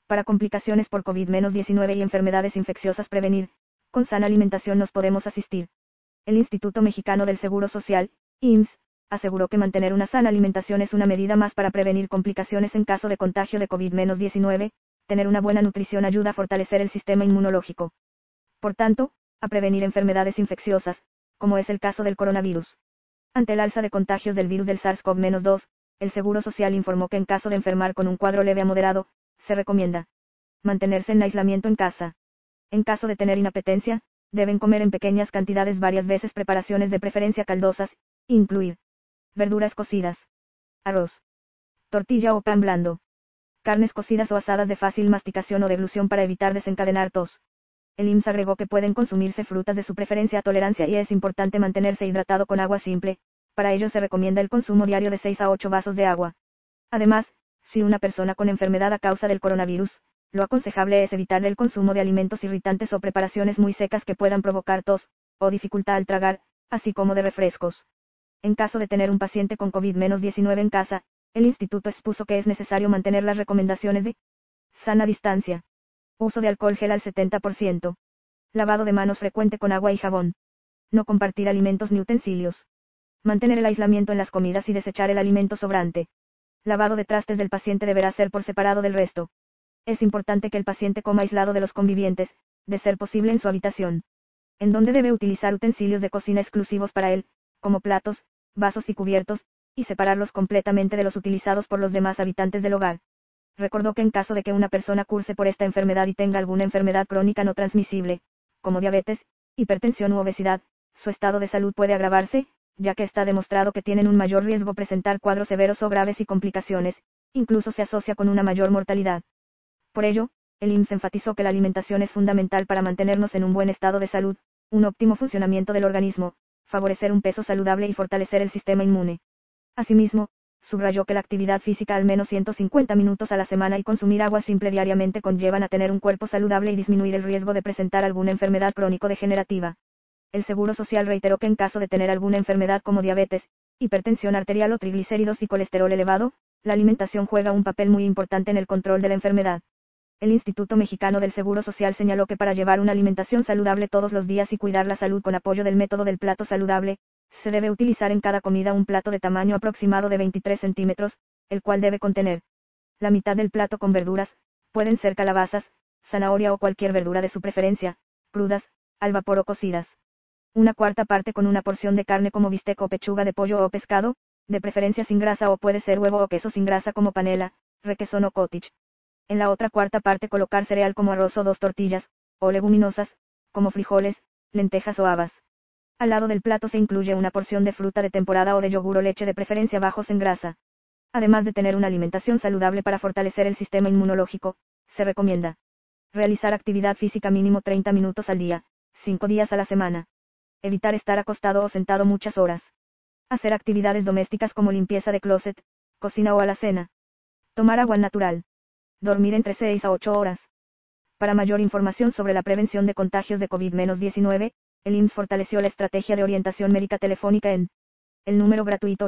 Para complicaciones por COVID-19 y enfermedades infecciosas prevenir, con sana alimentación nos podemos asistir. El Instituto Mexicano del Seguro Social, IMSS, aseguró que mantener una sana alimentación es una medida más para prevenir complicaciones en caso de contagio de COVID-19, tener una buena nutrición ayuda a fortalecer el sistema inmunológico. Por tanto, a prevenir enfermedades infecciosas, como es el caso del coronavirus. Ante el alza de contagios del virus del SARS-CoV-2, el Seguro Social informó que en caso de enfermar con un cuadro leve a moderado, se recomienda mantenerse en aislamiento en casa. En caso de tener inapetencia, deben comer en pequeñas cantidades varias veces preparaciones de preferencia caldosas, incluir verduras cocidas, arroz, tortilla o pan blando, carnes cocidas o asadas de fácil masticación o deglución para evitar desencadenar tos. El IMSS agregó que pueden consumirse frutas de su preferencia a tolerancia y es importante mantenerse hidratado con agua simple, para ello se recomienda el consumo diario de 6 a 8 vasos de agua. Además, si una persona con enfermedad a causa del coronavirus, lo aconsejable es evitar el consumo de alimentos irritantes o preparaciones muy secas que puedan provocar tos, o dificultad al tragar, así como de refrescos. En caso de tener un paciente con COVID-19 en casa, el instituto expuso que es necesario mantener las recomendaciones de sana distancia, uso de alcohol gel al 70%, lavado de manos frecuente con agua y jabón, no compartir alimentos ni utensilios, mantener el aislamiento en las comidas y desechar el alimento sobrante. Lavado de trastes del paciente deberá ser por separado del resto. Es importante que el paciente coma aislado de los convivientes, de ser posible en su habitación, en donde debe utilizar utensilios de cocina exclusivos para él, como platos, vasos y cubiertos, y separarlos completamente de los utilizados por los demás habitantes del hogar. Recordó que en caso de que una persona curse por esta enfermedad y tenga alguna enfermedad crónica no transmisible, como diabetes, hipertensión u obesidad, su estado de salud puede agravarse, ya que está demostrado que tienen un mayor riesgo presentar cuadros severos o graves y complicaciones, incluso se asocia con una mayor mortalidad. Por ello, el IMSS enfatizó que la alimentación es fundamental para mantenernos en un buen estado de salud, un óptimo funcionamiento del organismo, favorecer un peso saludable y fortalecer el sistema inmune. Asimismo, subrayó que la actividad física al menos 150 minutos a la semana y consumir agua simple diariamente conllevan a tener un cuerpo saludable y disminuir el riesgo de presentar alguna enfermedad crónico-degenerativa. El Seguro Social reiteró que en caso de tener alguna enfermedad como diabetes, hipertensión arterial o triglicéridos y colesterol elevado, la alimentación juega un papel muy importante en el control de la enfermedad. El Instituto Mexicano del Seguro Social señaló que para llevar una alimentación saludable todos los días y cuidar la salud con apoyo del método del plato saludable, se debe utilizar en cada comida un plato de tamaño aproximado de 23 centímetros, el cual debe contener la mitad del plato con verduras, pueden ser calabazas, zanahoria o cualquier verdura de su preferencia, crudas, al vapor o cocidas. Una cuarta parte con una porción de carne como bistec o pechuga de pollo o pescado, de preferencia sin grasa o puede ser huevo o queso sin grasa como panela, requesón o cottage. En la otra cuarta parte colocar cereal como arroz o 2 tortillas, o leguminosas, como frijoles, lentejas o habas. Al lado del plato se incluye una porción de fruta de temporada o de yogur o leche de preferencia bajos en grasa. Además de tener una alimentación saludable para fortalecer el sistema inmunológico, se recomienda realizar actividad física mínimo 30 minutos al día, 5 días a la semana. Evitar estar acostado o sentado muchas horas. Hacer actividades domésticas como limpieza de closet, cocina o alacena. Tomar agua natural. Dormir entre 6 a 8 horas. Para mayor información sobre la prevención de contagios de COVID-19, el IMSS fortaleció la estrategia de orientación médica telefónica en el número gratuito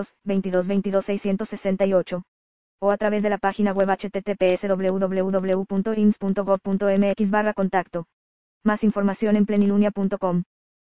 800-22-22-668 o a través de la página web https://www.ims.gov.mx/contacto. Más información en plenilunia.com.